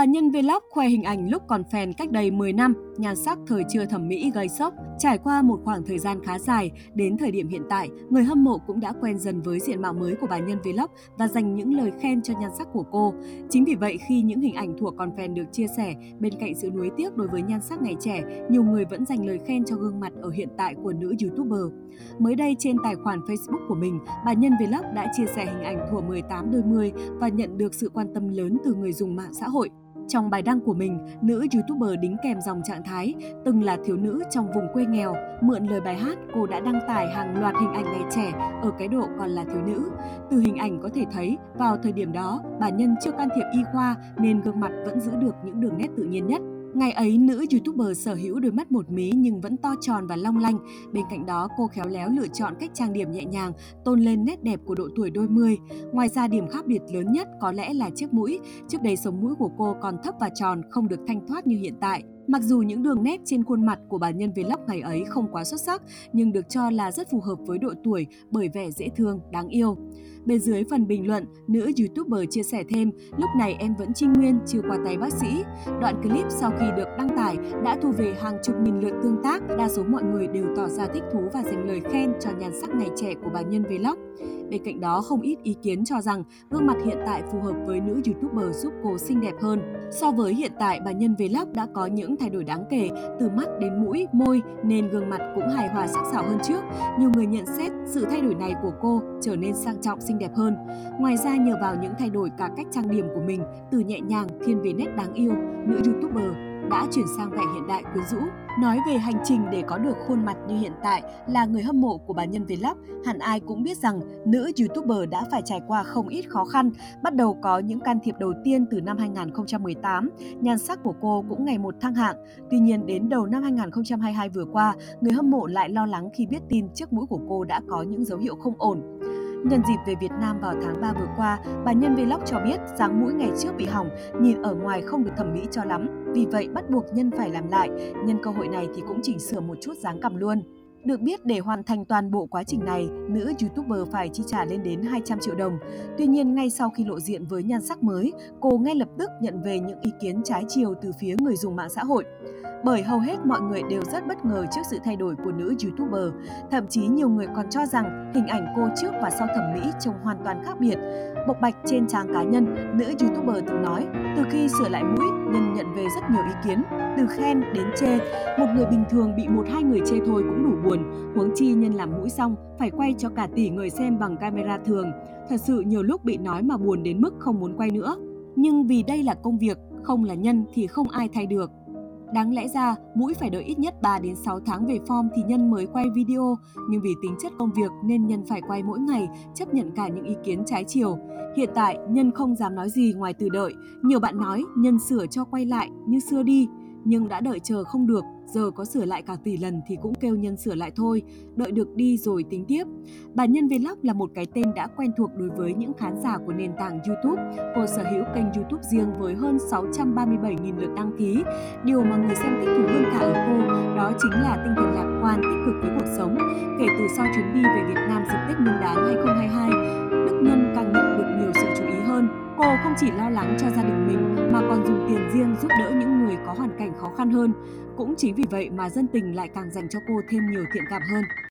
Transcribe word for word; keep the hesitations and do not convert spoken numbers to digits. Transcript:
nhân Vlog khoe hình ảnh lúc còn phèn cách đây mười năm, nhan sắc thời chưa thẩm mỹ gây sốc. Trải qua một khoảng thời gian khá dài, đến thời điểm hiện tại, người hâm mộ cũng đã quen dần với diện mạo mới của bà nhân Vlog và dành những lời khen cho nhan sắc của cô. Chính vì vậy, khi những hình ảnh thuở còn phèn được chia sẻ, bên cạnh sự nuối tiếc đối với nhan sắc ngày trẻ, nhiều người vẫn dành lời khen cho gương mặt ở hiện tại của nữ YouTuber. Mới đây, trên tài khoản Facebook của mình, bà nhân Vlog đã chia sẻ hình ảnh thuở mười tám đôi mươi và nhận được sự quan tâm lớn từ người dùng mạng xã hội. Trong bài đăng của mình, nữ YouTuber đính kèm dòng trạng thái từng là thiếu nữ trong vùng quê nghèo. Mượn lời bài hát, cô đã đăng tải hàng loạt hình ảnh ngày trẻ ở cái độ còn là thiếu nữ. Từ hình ảnh có thể thấy, vào thời điểm đó, bà nhân chưa can thiệp y khoa nên gương mặt vẫn giữ được những đường nét tự nhiên nhất. Ngày ấy, nữ YouTuber sở hữu đôi mắt một mí nhưng vẫn to tròn và long lanh. Bên cạnh đó, cô khéo léo lựa chọn cách trang điểm nhẹ nhàng, tôn lên nét đẹp của độ tuổi đôi mươi. Ngoài ra, điểm khác biệt lớn nhất có lẽ là chiếc mũi. Trước đây, sống mũi của cô còn thấp và tròn, không được thanh thoát như hiện tại. Mặc dù những đường nét trên khuôn mặt của bà nhân Vlog ngày ấy không quá xuất sắc, nhưng được cho là rất phù hợp với độ tuổi bởi vẻ dễ thương, đáng yêu. Bên dưới phần bình luận, nữ YouTuber chia sẻ thêm, lúc này em vẫn trinh nguyên, chưa qua tay bác sĩ. Đoạn clip sau khi được đăng tải đã thu về hàng chục nghìn lượt tương tác, đa số mọi người đều tỏ ra thích thú và dành lời khen cho nhan sắc ngày trẻ của bà nhân Vlog. Bên cạnh đó, không ít ý kiến cho rằng gương mặt hiện tại phù hợp với nữ YouTuber giúp cô xinh đẹp hơn. So với hiện tại, bà nhân Vlog đã có những thay đổi đáng kể, từ mắt đến mũi, môi nên gương mặt cũng hài hòa sắc sảo hơn trước. Nhiều người nhận xét sự thay đổi này của cô trở nên sang trọng xinh đẹp hơn. Ngoài ra, nhờ vào những thay đổi cả cách trang điểm của mình, từ nhẹ nhàng thiên về nét đáng yêu, nữ YouTuber đã chuyển sang vẻ hiện đại quyến rũ. Nói về hành trình để có được khuôn mặt như hiện tại, là người hâm mộ của bà nhân Vlog, hẳn ai cũng biết rằng nữ YouTuber đã phải trải qua không ít khó khăn. Bắt đầu có những can thiệp đầu tiên từ năm hai nghìn không trăm mười tám, nhan sắc của cô cũng ngày một thăng hạng. Tuy nhiên, đến đầu năm hai nghìn không trăm hai mươi hai vừa qua, người hâm mộ lại lo lắng khi biết tin chiếc mũi của cô đã có những dấu hiệu không ổn. Nhân dịp về Việt Nam vào tháng ba vừa qua, bà nhân Vlog cho biết dáng mũi ngày trước bị hỏng, nhìn ở ngoài không được thẩm mỹ cho lắm. Vì vậy, bắt buộc nhân phải làm lại. Nhân cơ hội này thì cũng chỉnh sửa một chút dáng cằm luôn. Được biết, để hoàn thành toàn bộ quá trình này, nữ YouTuber phải chi trả lên đến hai trăm triệu đồng. Tuy nhiên, ngay sau khi lộ diện với nhan sắc mới, cô ngay lập tức nhận về những ý kiến trái chiều từ phía người dùng mạng xã hội. Bởi hầu hết mọi người đều rất bất ngờ trước sự thay đổi của nữ YouTuber. Thậm chí nhiều người còn cho rằng hình ảnh cô trước và sau thẩm mỹ trông hoàn toàn khác biệt. Bộc bạch trên trang cá nhân, nữ YouTuber từng nói, từ khi sửa lại mũi, nhân nhận về rất nhiều ý kiến, từ khen đến chê. Một người bình thường bị một hai người chê thôi cũng đủ buồn, huống chi nhân làm mũi xong phải quay cho cả tỷ người xem bằng camera thường. Thật sự nhiều lúc bị nói mà buồn đến mức không muốn quay nữa. Nhưng vì đây là công việc, không là nhân thì không ai thay được. Đáng lẽ ra, mũi phải đợi ít nhất ba đến sáu tháng về form thì nhân mới quay video, nhưng vì tính chất công việc nên nhân phải quay mỗi ngày, chấp nhận cả những ý kiến trái chiều. Hiện tại, nhân không dám nói gì ngoài từ đợi. Nhiều bạn nói nhân sửa cho quay lại như xưa đi, nhưng đã đợi chờ không được, giờ có sửa lại cả tỷ lần thì cũng kêu nhân sửa lại thôi, đợi được đi rồi tính tiếp. Bà nhân Vlog là một cái tên đã quen thuộc đối với những khán giả của nền tảng YouTube. Cô sở hữu kênh YouTube riêng với hơn sáu trăm ba mươi bảy nghìn lượt đăng ký. Điều mà người xem thích thú hơn cả ở cô, đó chính là tinh thần lạc quan, tích cực với cuộc sống. Kể từ sau chuyến đi về Việt Nam dịp Tết Nguyên đán hai nghìn không trăm hai mươi hai, Đức Nhân càng nhận được nhiều sự chú ý hơn. Cô không chỉ lo lắng cho gia đình mình mà còn dùng tiền riêng giúp đỡ những người có hoàn cảnh khó khăn hơn. Cũng chính vì vậy mà dân tình lại càng dành cho cô thêm nhiều thiện cảm hơn.